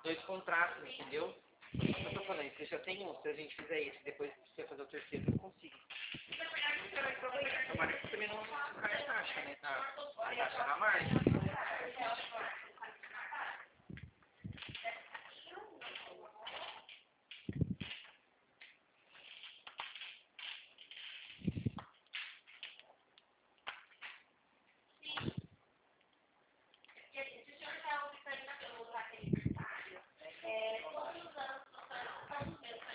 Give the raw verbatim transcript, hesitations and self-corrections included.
dois contratos, entendeu? Por isso que eu tô falando, se eu já tenho um, se a gente fizer esse, depois você fazer o terceiro, eu consigo. Tomara que também não caia a taxa, né? A taxa na margem.